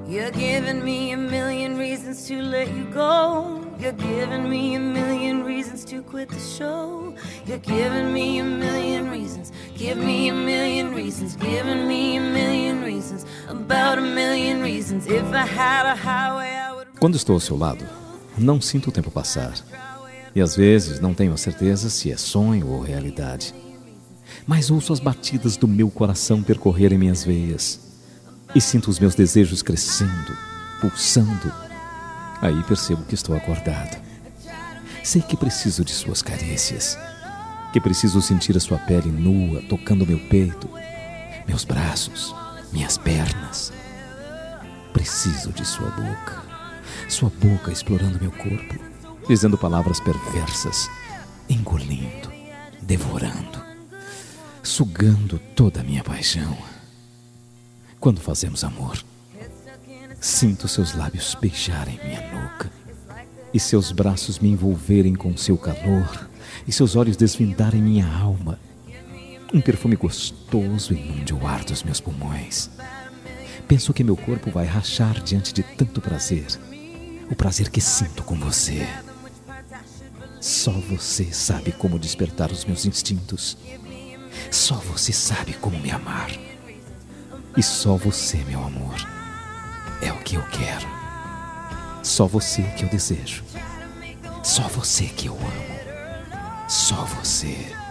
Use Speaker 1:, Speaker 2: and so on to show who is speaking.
Speaker 1: You're giving me a million reasons to let you go. You're giving me a million reasons to quit the show. You're giving me a million reasons. Give me a million reasons. Giving me a million reasons. About a million reasons. If I had a highway, I would...
Speaker 2: Quando estou ao seu lado, não sinto o tempo passar. E às vezes não tenho a certeza se é sonho ou realidade. Mas ouço as batidas do meu coração percorrerem minhas veias. E sinto os meus desejos crescendo, pulsando. Aí percebo que estou acordado. Sei que preciso de suas carícias. Que preciso sentir a sua pele nua tocando meu peito, meus braços, minhas pernas. Preciso de sua boca explorando meu corpo, dizendo palavras perversas, engolindo, devorando, sugando toda a minha paixão. Quando fazemos amor, sinto seus lábios beijarem minha nuca e seus braços me envolverem com seu calor e seus olhos desvendarem minha alma. Um perfume gostoso inunde o ar dos meus pulmões. Penso que meu corpo vai rachar diante de tanto prazer, o prazer que sinto com você. Só você sabe como despertar os meus instintos. Só você sabe como me amar. E só você, meu amor, é o que eu quero. Só você que eu desejo. Só você que eu amo. Só você.